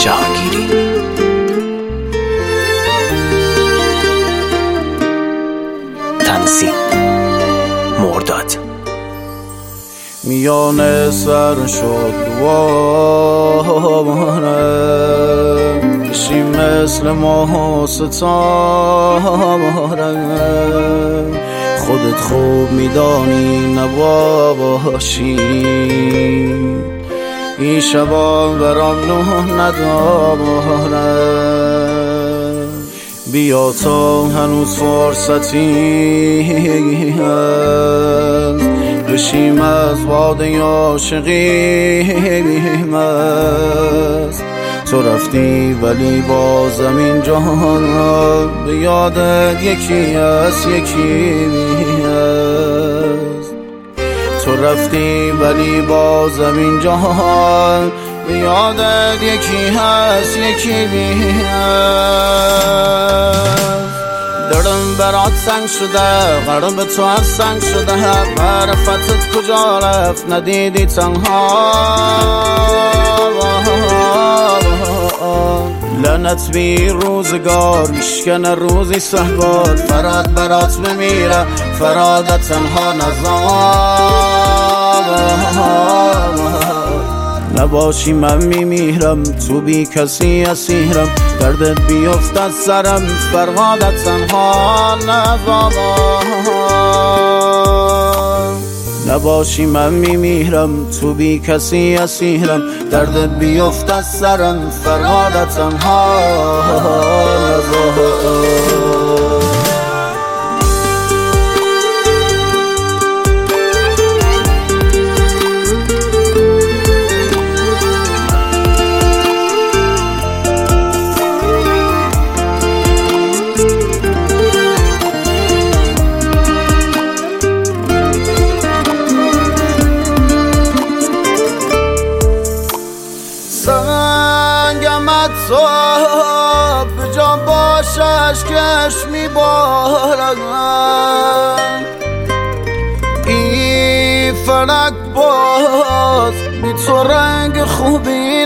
جهانگیری. تنظیم مرداد. میان سر شد دوارم بشی مثل ماه و ستارم، خودت خوب میدانی نباشی این شبا برام نه ندارم. بیا تا هنوز فرصتی هست بشیم از باده عاشقیم است. تو رفتی ولی بازم این جهان به یادت یکی هست تو رفتی ولی بازم این جهان به یادت یکی هست دلم برات سنگ شده، قلب تو از سنگ شده، معرفتت کجا رفت ندیدی تنها. لعنت بی روزگار میشکنه روزی سهوار، فراد برات بمیره فرادت تنها نزار. نباشی من میمیرم تو بی کسی اسیرم، دردت بیفت از سرم فرهادت تنها نزار. نباشی من میمیرم تو بی کسی اسیرم، دردت بیفت از سرم فرهادت تنها نزار. سنگمت تو به جا باشش کش میبارد، این فلک باز بی تو رنگ خوبی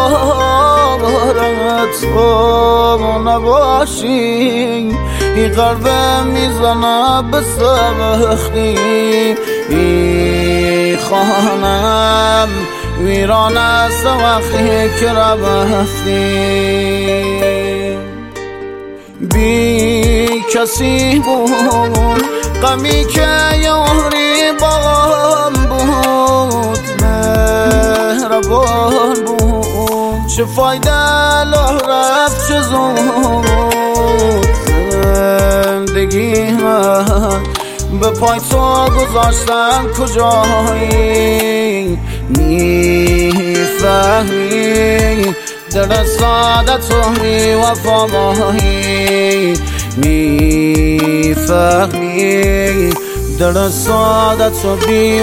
ندارد. تو نباشی این قلب میزنه به سبختی، این خانم ویران است وقتی که رفتی. بی کسی بود غمی که یاری باغم بود، مهربان بود چه فایده له رفت چه زود. زندگی من به پای تو گذاشتم کجایی، میفهمی دل ساده تو بی وفایی، میفهمی دل ساده تو بی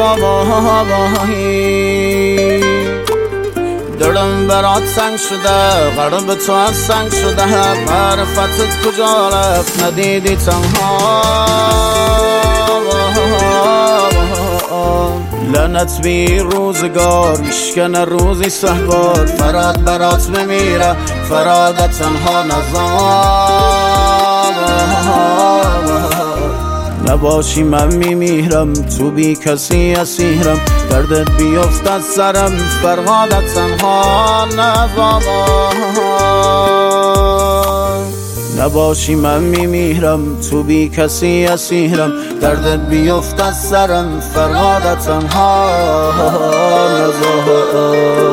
وفایی. دلم برات سنگ شده، قلب تو از سنگ شده، معرفتت کجا رفت ندیدی تنها. لعنت بی روزگار میشکنه روزی سهوار، فراد برات بمیره فرادت تنها نزار. نباشی من میمیرم تو بی کسی اسیرم، دردت بیفت از سرم فرهادت تنها نزار. نباشی من میمیرم تو بی کسی اسیرم، دردت بیفت از سرم فرهادت تنها نزار.